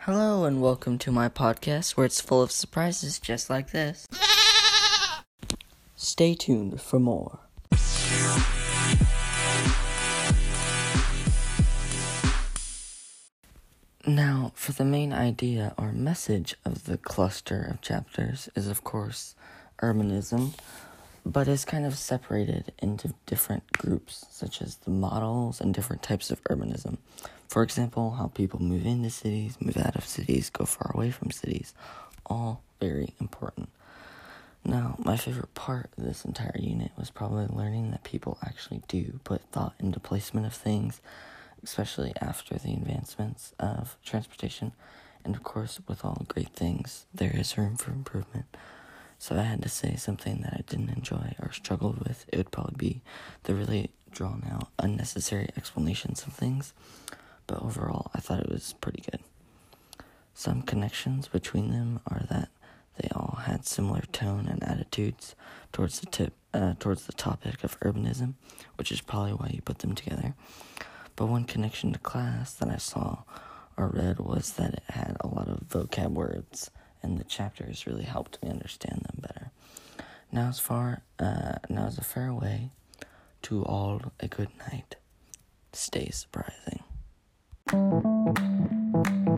Hello and welcome to my podcast where it's full of surprises just like this. Stay tuned for more. Now, for the main idea or message of the cluster of chapters is, of course, urbanism, but is kind of separated into different groups, such as the models and different types of urbanism. For example, how people move into cities, move out of cities, go far away from cities, all very important. Now, my favorite part of this entire unit was probably learning that people actually do put thought into placement of things, especially after the advancements of transportation. And of course, with all great things, there is room for improvement. So I had to say something that I didn't enjoy or struggled with. It would probably be the really drawn out, unnecessary explanations of things. But overall, I thought it was pretty good. Some connections between them are that they all had similar tone and attitudes towards the topic of urbanism, which is probably why you put them together. But one connection to class that I saw or read was that it had a lot of vocab words, and the chapters really helped me understand them better. Now as a fareway to all a good night. Stay surprising.